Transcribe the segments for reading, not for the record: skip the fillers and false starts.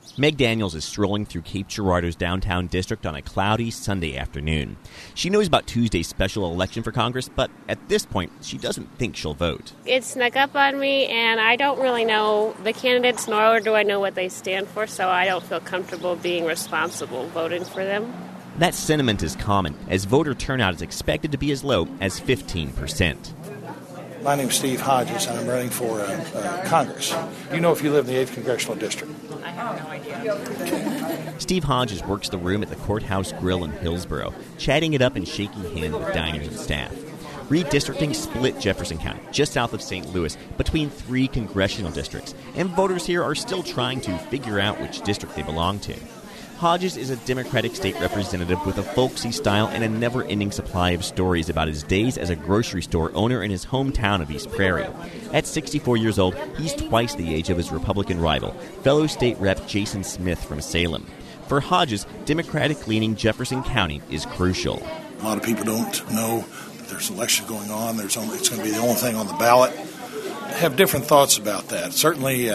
Meg Daniels is strolling through Cape Girardeau's downtown district on a cloudy Sunday afternoon. She knows about Tuesday's special election for Congress, but at this point, she doesn't think she'll vote. It snuck up on me, and I don't really know the candidates, nor do I know what they stand for, so I don't feel comfortable being responsible voting for them. That sentiment is common, as voter turnout is expected to be as low as 15%. My name's Steve Hodges, and I'm running for Congress. Do you know if you live in the 8th Congressional District? I have no idea. Steve Hodges works the room at the Courthouse Grill in Hillsboro, chatting it up and shaking hands with diners and staff. Redistricting split Jefferson County, just south of St. Louis, between 3 congressional districts, and voters here are still trying to figure out which district they belong to. Hodges is a Democratic state representative with a folksy style and a never-ending supply of stories about his days as a grocery store owner in his hometown of East Prairie. At 64 years old, he's twice the age of his Republican rival, fellow state rep Jason Smith from Salem. For Hodges, Democratic-leaning Jefferson County is crucial. A lot of people don't know that there's an election going on. It's going to be the only thing on the ballot. I have different thoughts about that. Certainly,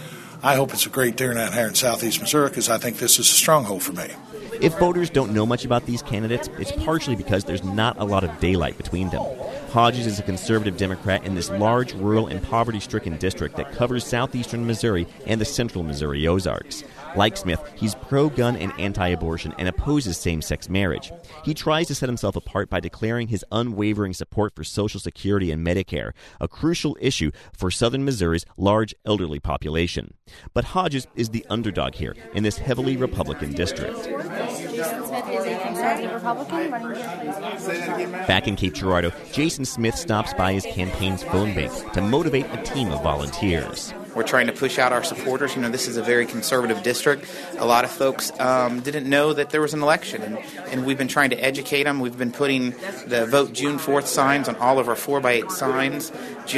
I hope it's a great turnout here in southeast Missouri because I think this is a stronghold for me. If voters don't know much about these candidates, it's partially because there's not a lot of daylight between them. Hodges is a conservative Democrat in this large, rural, and poverty-stricken district that covers southeastern Missouri and the central Missouri Ozarks. Like Smith, he's pro-gun and anti-abortion and opposes same-sex marriage. He tries to set himself apart by declaring his unwavering support for Social Security and Medicare, a crucial issue for southern Missouri's large elderly population. But Hodges is the underdog here in this heavily Republican district. Jason Smith is a conservative Republican running against. Back in Cape Girardeau, Jason Smith stops by his campaign's phone bank to motivate a team of volunteers. We're trying to push out our supporters. This is a very conservative district. A lot of folks didn't know that there was an election, and we've been trying to educate them. We've been putting the Vote June 4th signs on all of our 4x8 signs,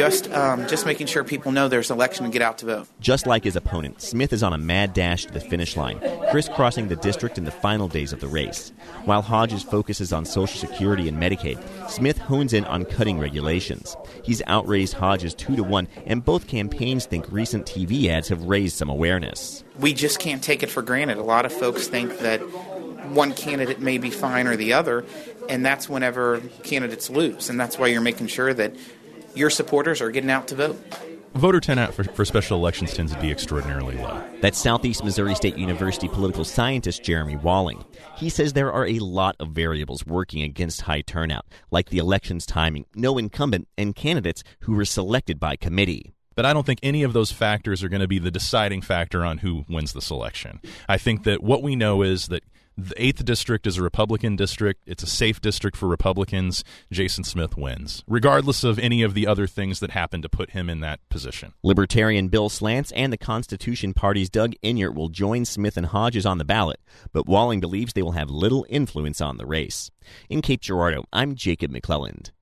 just making sure people know there's an election and get out to vote. Just like his opponent, Smith is on a mad dash to the finish line, crisscrossing the district in the final days of the race. While Hodges focuses on Social Security and Medicaid, Smith hones in on cutting regulations. He's outraised Hodges 2-1, and both campaigns think recent TV ads have raised some awareness. We just can't take it for granted. A lot of folks think that one candidate may be fine or the other, and that's whenever candidates lose. And that's why you're making sure that your supporters are getting out to vote. Voter turnout for special elections tends to be extraordinarily low. That's Southeast Missouri State University political scientist Jeremy Walling. He says there are a lot of variables working against high turnout, like the election's timing, no incumbent, and candidates who were selected by committee. But I don't think any of those factors are going to be the deciding factor on who wins this election. I think that what we know is that the 8th district is a Republican district. It's a safe district for Republicans. Jason Smith wins, regardless of any of the other things that happen to put him in that position. Libertarian Bill Slants and the Constitution Party's Doug Enyart will join Smith and Hodges on the ballot, but Walling believes they will have little influence on the race. In Cape Girardeau, I'm Jacob McClelland.